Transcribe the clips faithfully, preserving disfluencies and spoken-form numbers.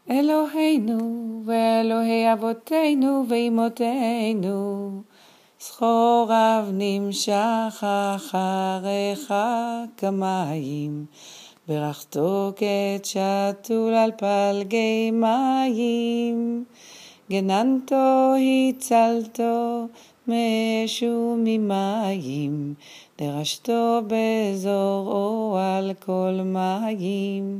אלוהינו ואלוהי אבותינו ואמותינו, זכוריו נמשך אחריך כמים, ברכתו כתשתול על פלגי מים, גננתו הצלתו מאש וממים, דרשתו בזרעו על כל מים,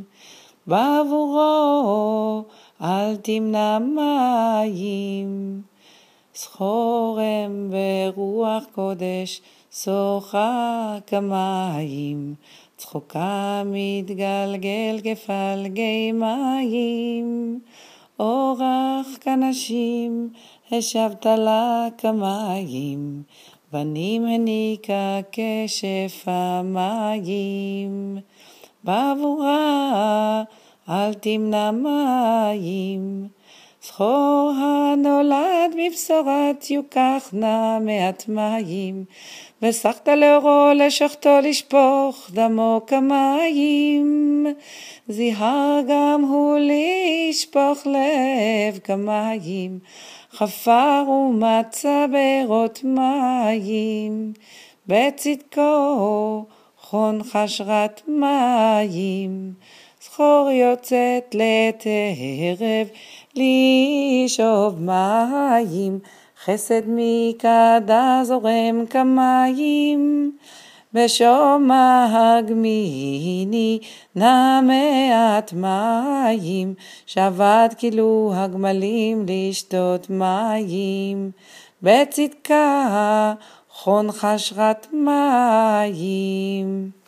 בעבורו אל תמנע מים. זכורם ברוח קודש שוחה כמים, צחוקה מתגלגל כפלגי מים, אורח כנשים השבת לה כמים, בנים הניקה כשפע מים, בעבורה אל תמנע מים. זכור הנולד מבשורת יוקחנה מעט מים, וסחת לאורו לשחתו לשפוך דמו כמים, זיהר גם הוא לשפוך לב כמים, חפר ומצא בארות מים, בצדקו חון חשרת מים. זכור יוצאת לעת ערב לשאוב מים, חסד מקדה זורם כמים, בשומע הגמיני נע מעט מים, שבת כאילו הגמלים לשתות מים, בצדקה חון חשרת מים.